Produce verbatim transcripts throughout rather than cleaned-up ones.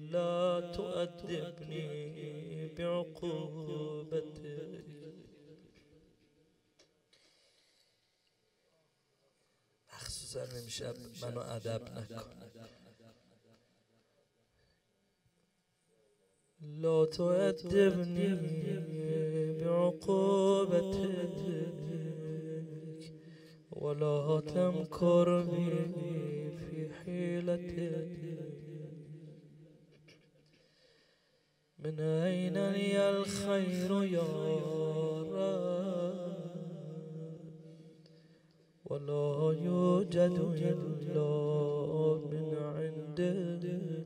لا تؤدبني بعقوبتك. مخصوصا امشب منو ادب نکن. لا تؤدبني بعقوبتك ولا تمكر بي في حيلتك. من أين لي الخير يا رب ولا يوجد إلا من عندك.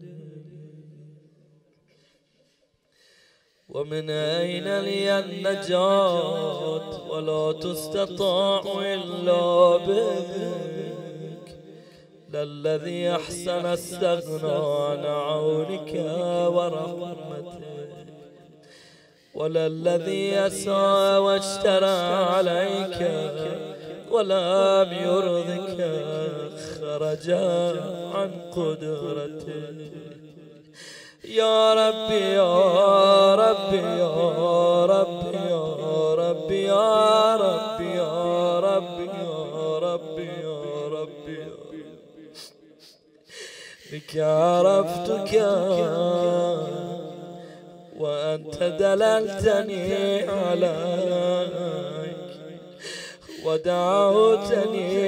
ومن أين لي النجاة ولا تستطاع إلا بك. للذي أحسن استغنى عن عونك ورحمتك وللذي أساء واشترى عليك ولم يرضك خرج عن قدرتك. يا ربي يا ربي يا ربي يا ربي يا ربي يا ربي يا ربي يا ربي بك عرفتك وأنت دللتني عليك ودعوتني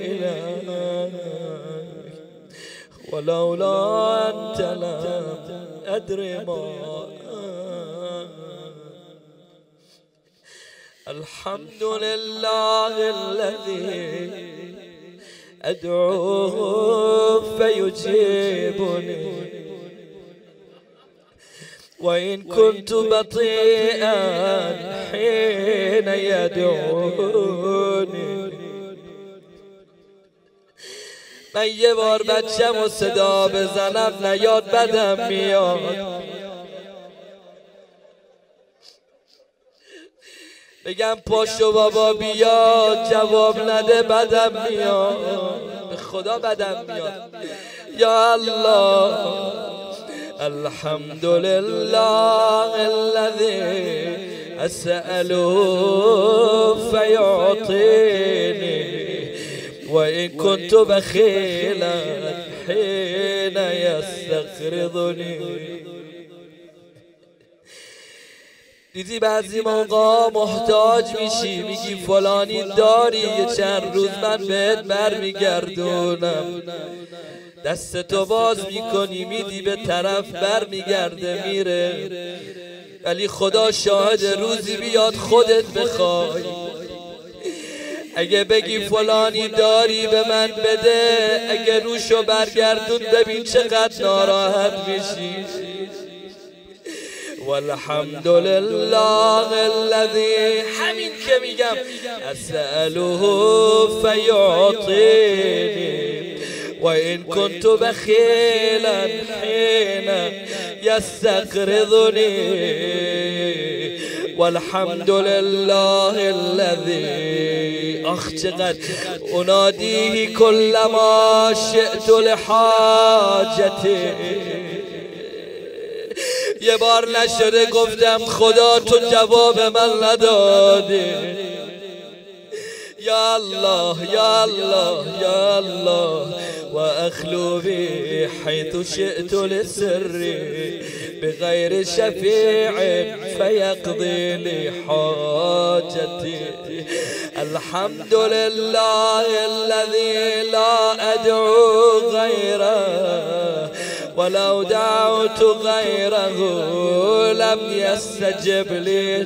إليك ولولا أنت لم أدري ما. الحمد لله الذي أدعوه فيجيبني وإن كنت بطيئا حين يدعوني. من یه بار بچم و صدا بزنم نیاد بدم میاد. بگم پاشو بابا بیا جواب نده بدم میاد. به خدا بدم میاد. یا الله الحمد لله الذي أسأله فيعطيني وإن كنت بخيلا حين يستقرضني. دیدی بعضی موقع محتاج میشی میگی فلانی داری یه چند روز من بهت برمیگردونم. دست تو باز میکنی میدی به طرف برمیگرده میره. ولی خدا شاهد روزی بیاد خودت بخوای اگه بگی فلانی داری به من بده اگه روشو برگردون ببین چقدر ناراحت میشی. والحمد لله الذي همین که میگم اسأله فيعطيني وإن كنت بخيلا حين يستقرضني. والحمد لله الذي اخ چقدر اناديه كلما شئت لحاجتي. یه بار نشده گفتم خدا تو جواب من ندادی. یا الله یا الله یا الله وأخلو بي حيث شئت لسري بغير شفيع فيقضي لي حاجتي. الحمد لله الذي لا أدعو غيره ولو دعوت غيره لم يستجب لي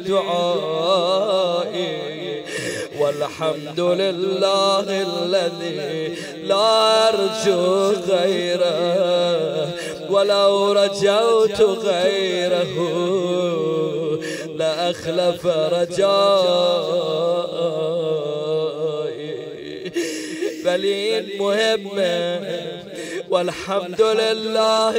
دعائي. والحمد لله الذي لا أرجو غيره ولو رجوت غيره لأخلف رجائي. ولی این مهمه. والحمد لله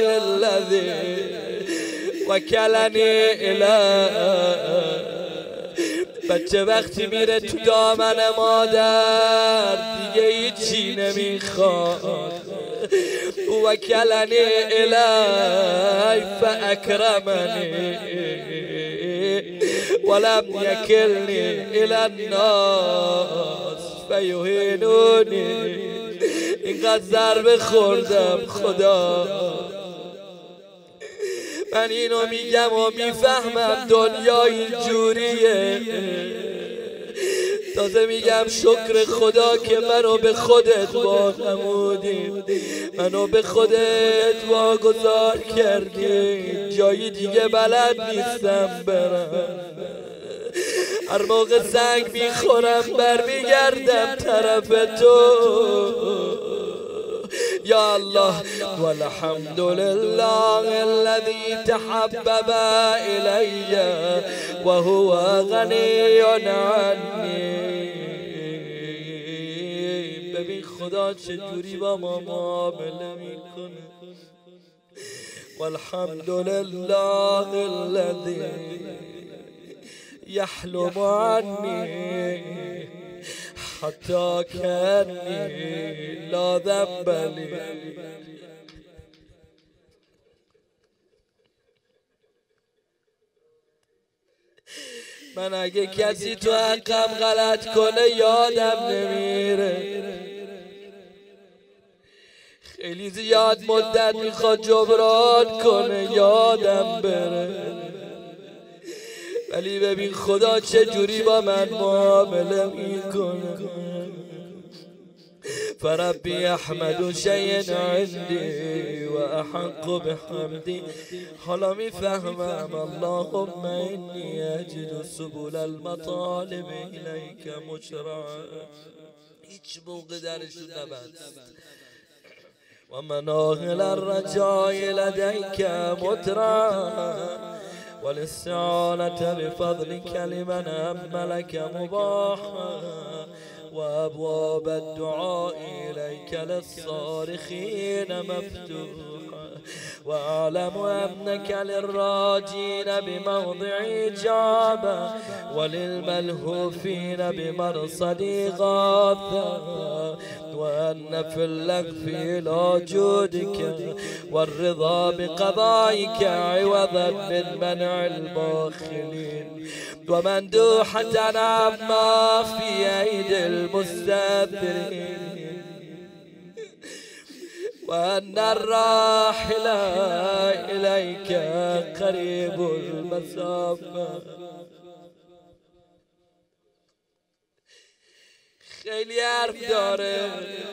الذي وكلني إليه بچه وقتی میره تو دامن مادر دیگه هیچی نمیخواد. وکلنی الی فاکرمنی ولم یکلنی الی الناس فیهینونی. اینقدر ضربه خوردم خدا، من اینو میگم و میفهمم دنیا اینجوریه. تازه میگم شکر خدا که منو به خودت واقعمودی، منو به خودت واگذار کردی. جایی دیگه بلد نیستم برم، هر موقع سنگ میخورم برمیگردم طرف تو. یا الله والحمد لله الذي تحبب إلي وهو غني عني. ببین خدا چجوری با ما معامله میکنه. والحمد لله الذي يحلم عني حتی کنی لا ذنب لی. من اگه کسی تو حقم غلط کنه یادم نمیره، خیلی زیاد مدت میخواد جبران کنه یادم بره. ولی ببین خدا چه جوری با من معامله میکنه. فربی احمد شیء عندی و احق بحمدی. حالا میفهمم اللهم انی اجد سبل المطالب الیک مشرعا. هیچ موقع درشون نبست. و مناهل الرجاء لدیک مترعا والاستعانة بفضلك لمن أملك مباحا وأبواب الدعاء إليك للصارخين مفتوحا. وأعلم أنك للراجين بموضع إجابة وللملهوفين بمرصد غاثا. وأن في اللغف إلى جودك والرضا بقضائك عوضا من منع الباخلين ومندوحة عما في أيدي المستبرين. وأن الراحل إليك قريب المسافة. خیلی حرف داره.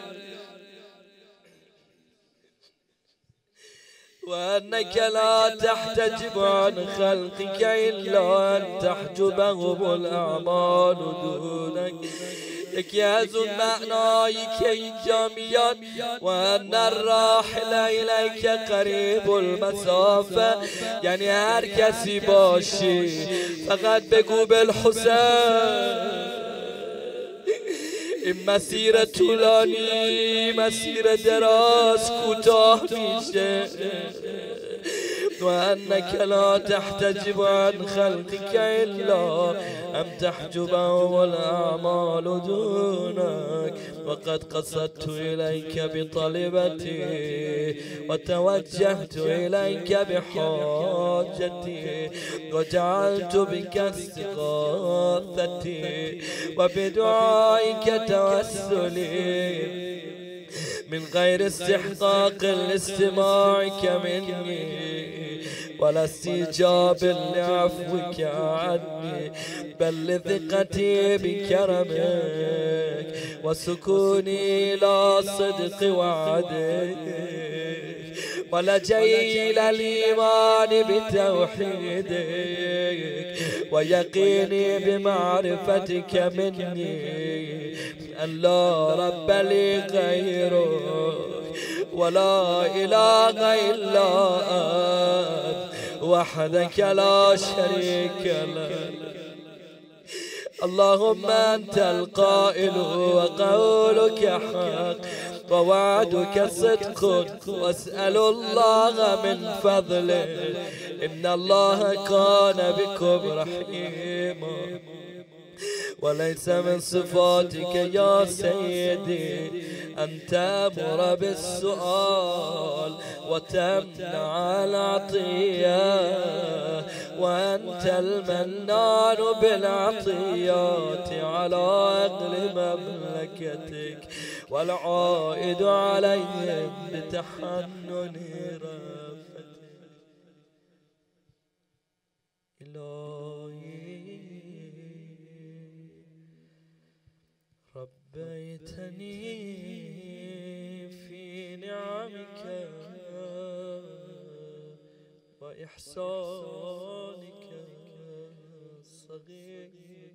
وأنك لا تحتجب عن خلقك إلا أن تحجبهم الأعمال دونك. یکی از اون معنایی که اینجا میاد و ان الراحل الیک قریب المسافه، یعنی هر کسی باشی فقط بگو بالحسین. این مسیر طولانی، مسیر دراز کوتاه میشه. وأنك لا تحتجب عن خلقك إلا أن تحجبهم الأعمال دونك. وقد قصدت إليك بطلبتي وتوجهت إليك بحاجتي وجعلت بك استغاثتي وبدعائك توسلي من غير استحقاق لاستماعك مني ولا استجاب لعفوك عني، بل لثقتي بكرمك وسكوني إلى صدق وعدك ولجيل الإيمان بتوحيدك ويقيني بمعرفتك مني أن لا رب لي غيرك ولا إله إلا أنت وحدك لا شريك لك. اللهم أنت القائل وقولك حق ووعدك صدق واسأل الله من فضله إن الله كان بكم رحيما. وليس من صفاتك يا سيدي أن تأمر بالسؤال وتمنع العطية، وأنت المنان بالعطيات على أهل مملكتك، والعائد عليهم بتحنن رأفتك. إلهي ربيتني في نعمك وإحسانك الصغير.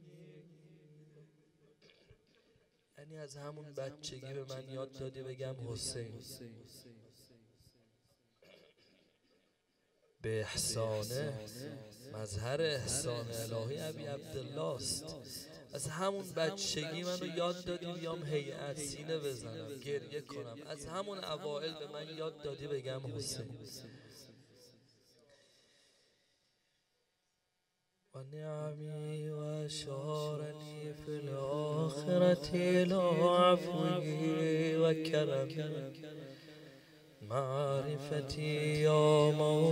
یعنی از همون بچگی به من یاد دادی بگم حسین. به احسانه، مظهر احسان الهی ابی عبدالله است. از همون بچگی منو یاد دادی بیام هیئت سینه بزنم، گریه کنم. از همون اوائل به من یاد دادی بگم حسین. و نعمی و اشارنی فی الاخرة الى عفوی و کرمی معرفتی یا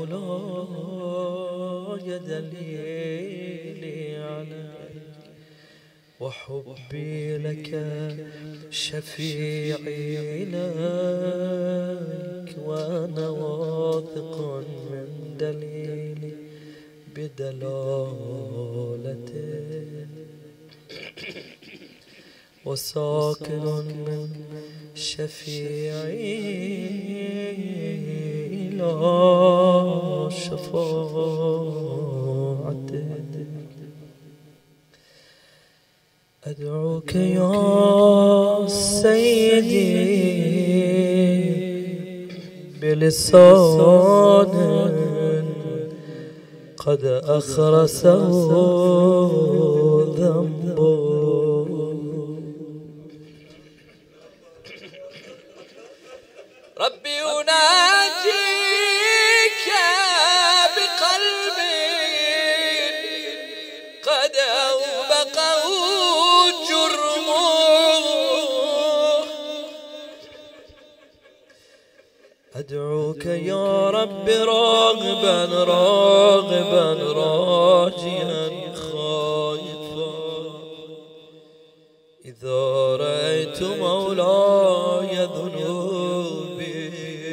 مولای دلیلی علیک وحبي لك شفيعي إليك، وأنا واثق من دليلي بدلالته، وساكن من شفيعي إلى شفاعته. أدعوك يا سيدي بلسان قد أخرسه ذنبه، ربي أناجيك بقلب قد أوبقه أدعوك يا رب راغبا راغبا راجيا خائفا، إذا رأيت مولاي ذنوبي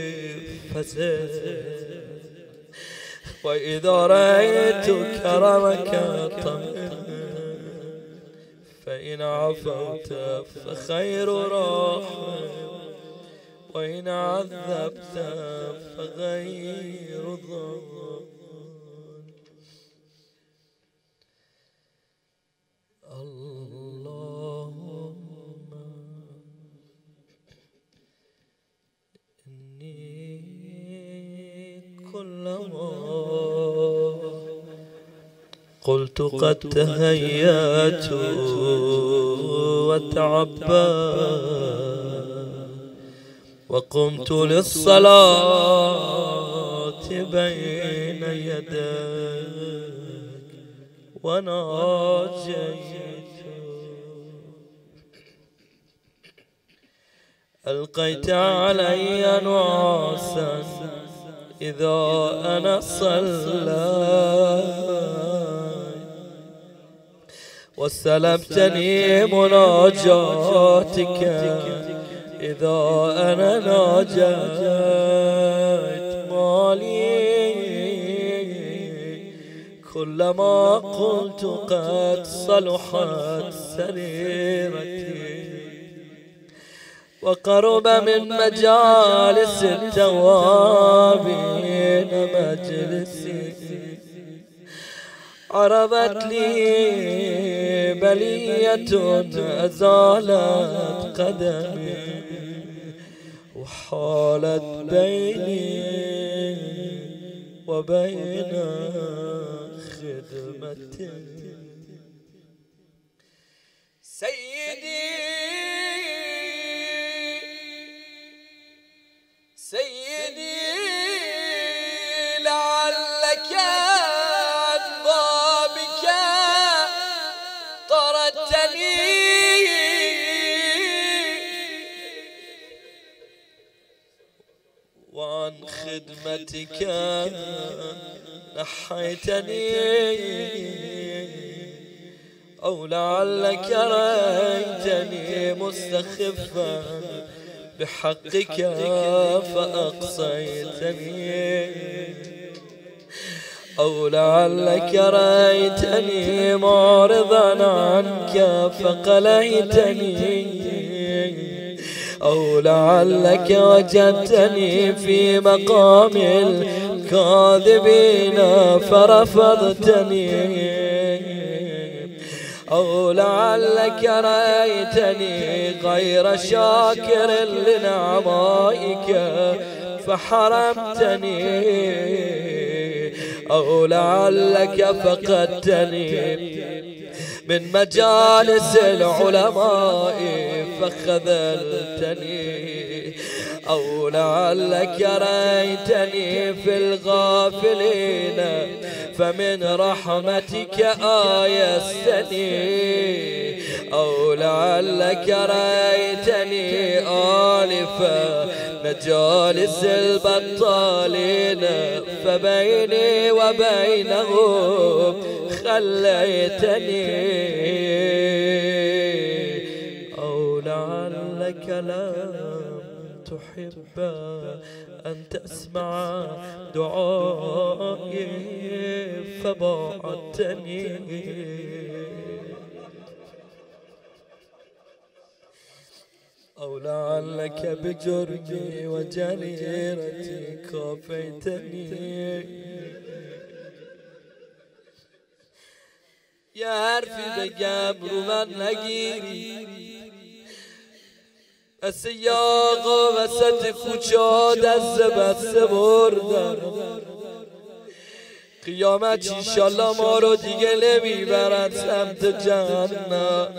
فزد، وإذا رأيت كرمك طمئن، فإن عفوت فخير راحم، وإن عذبت فغير ضال. اللهم إني كلما قلت قد تهيأت وتعبأت وقمت للصلاة بين يديك وناجيت، ألقيت علي نعاسا إذا أنا صليت، وسلبتني مناجاتك إذا أنا ناجيت، مالي كلما قلت قد صلحت سريرتي، وقرب من مجالس التوابين مجلسي، عرضت لي بلية أزالت قدمي، وحالت بيني وبين خدمتي. سيدي سيدي لعلك عن بابك طردتني وعن خدمتك نحيتني، أو لعلك رأيتني مستخفا بحقك فأقصيتني، أو لعلك رأيتني معرضا عنك فقليتني، أو لعلك وجدتني في مقام الكاذبين فرفضتني، أو لعلك رأيتني غير شاكر لنعمائك فحرمتني، أو لعلك فقدتني من مجالس العلماء فخذلتني، أو لعلك رأيتني في الغافلين فمن رحمتك آيستني، أو لعلك رأيتني آلفا مجالس البطالين فبيني وبينهم خليتني، أو لعلك لم تحب أن تسمع دعائي فبعدتني، أو لعلك بجرمي وجريرتي كافيتني. یه حرفی بگم رو من نگیری، مثل یاغا وسط کوچا دست بسته بردم، قیامت انشالله ما رو دیگه نمیبرد سمت جهنم.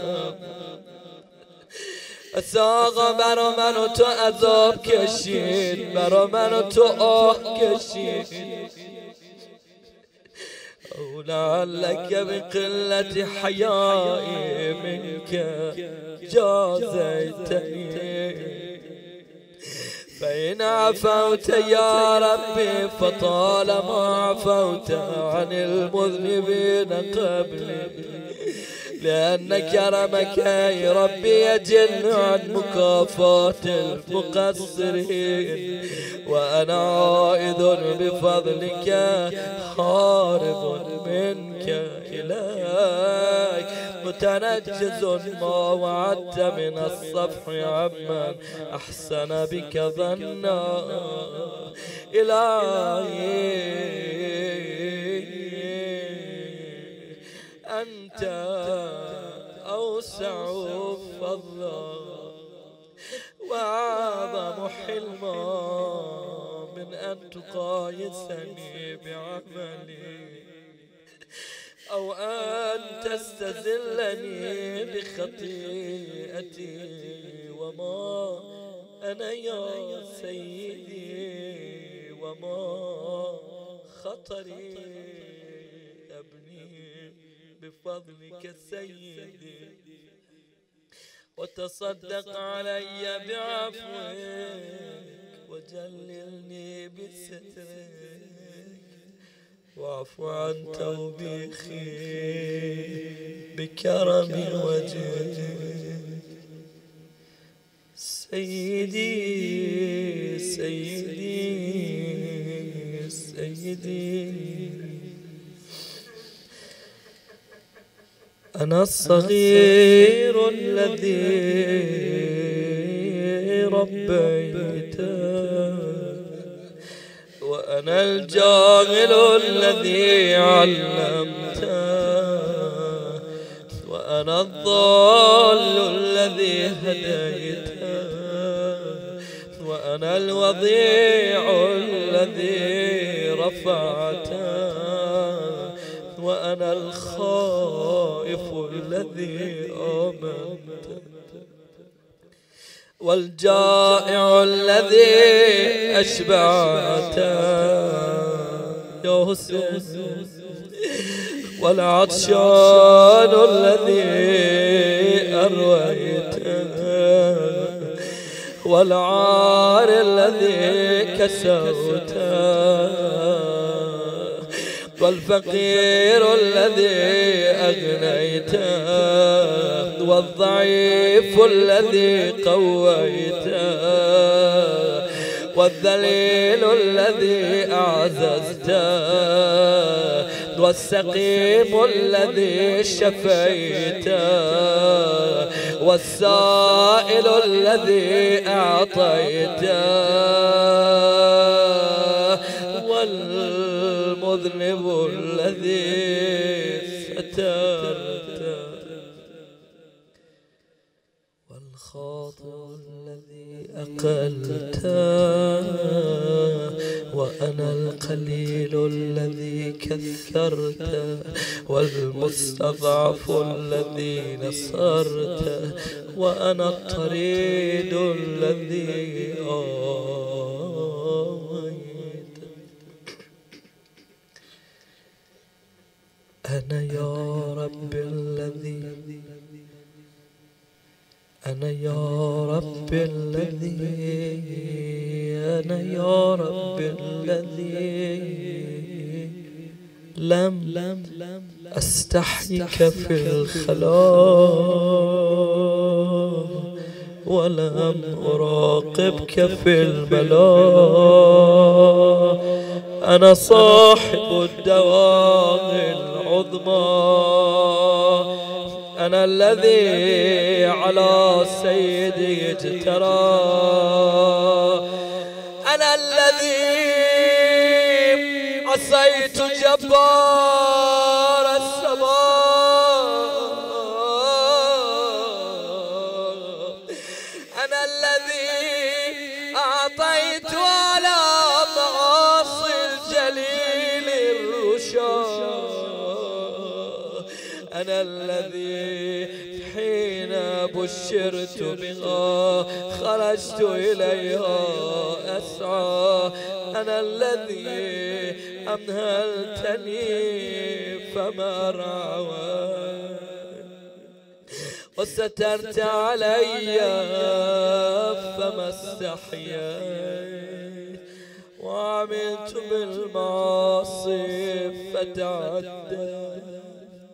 بس آقا برا من و تو عذاب کشید، برا من و تو آه کشید، أو لعلك بقلة حيائي منك جازيتني، فإن عفوت يا ربي فطالما عفوت عن المذنبين قبلي، لأن كرمك يا ربي يجل عن مكافاة المقصرين، وأنا عائد بفضلك هارب منك إليك، متنجز ما وعدت من الصفح عمن أحسن بك ظنا. إلهي أنت أوسع فضلا وأعظم حلما من أن تقايسني بعملي، أو أن تستذلني بخطيئتي، وما أنا يا سيدي وما خطري أبني بفضلك سيدي، وتصدق علي بعفوك وجللني بسترك، واعف عن توبيخي بكرم وجهك. سيدي سيدي سيدي أنا الصغير الذي ربيته، وأنا الجاهل الذي علمته، وأنا الضال الذي هديته، وأنا الوضيع الذي رفعته، وأنا الخائف الذي آمنته، والجائع الذي أشبعته يا حسين، والعطشان الذي أرويته، والعار الذي كسوته والفقير الذي أغنيته والضعيف الذي قويته والذليل الذي أعززته والسقيم الذي شفيته والسائل الذي أعطيته والمذنب الذي سترته والخاطئ الذي أقلته وأنا القليل الذي كثرته والمستضعف الذي نصرته وأنا الطريد الذي آويته. أنا يا رب الذي أنا يا رب الذي أنا يا رب الذي لم أستحيك في الخلاء ولم أراقبك في الملاء. أنا صاحب الدوام العظمى أنا الذي على سيدي اجترى أنا الذي عصيت جبار السماء أنا الذي أعطيت على معاصي الجليل الرشاد أنا الذي حين بشرت بها خرجت إليها أسعى أنا الذي أمهلتني فما رعوت وسترت علي فما استحييت وعملت بالمعاصي فتعدت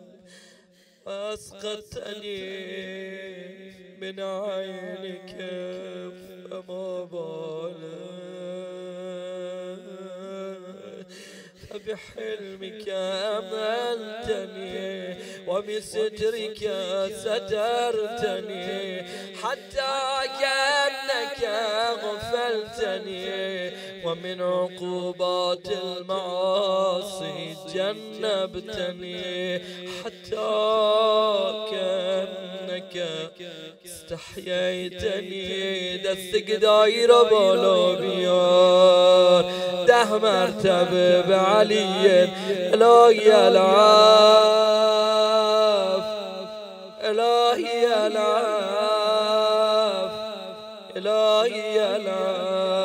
وأسقطتني من عينك فما بالك فبحلمك أمنتني وبسترك سترتني حتى كأنك غفلتني ومن عقوبات المعاصي جنبتني حتى كأنك استحييتني. دستك دايرة بالا بيار ده مرتبة بعلي إلهي العاف إلهي العاف إلهي العاف